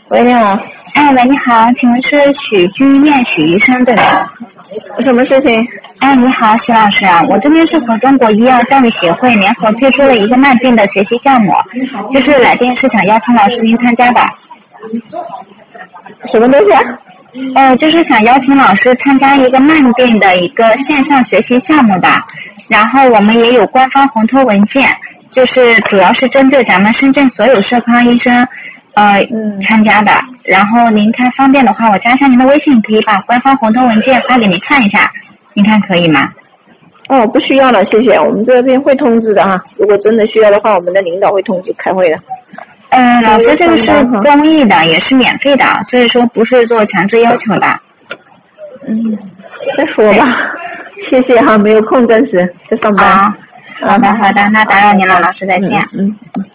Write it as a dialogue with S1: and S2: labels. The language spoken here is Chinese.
S1: 喂，你好。
S2: 哎，喂，你好，请问是许君燕许医生对吗？
S1: 什么事情？
S2: 哎，你好，许老师啊，我这边是和中国医药教育协会联合推出了一个慢病的学习项目，就是来电是想邀请老师您参加的。
S1: 什么东西啊？
S2: 就是想邀请老师参加一个慢病的一个线上学习项目的，然后我们也有官方红头文件，就是主要是针对咱们深圳所有社康医生参加的。然后您看方便的话，我加一下您的微信，可以把官方红头文件发给您看一下，您看可以吗？
S1: 哦，不需要了，谢谢。我们这边会通知的哈，如果真的需要的话，我们的领导会通知开会的。
S2: 老师，这个是公益的，也是免费的，所以说不是做强制要求的。
S1: 再说吧，谢谢哈，没有空暂时在上班。
S2: 好的，那打扰您了，老师再见。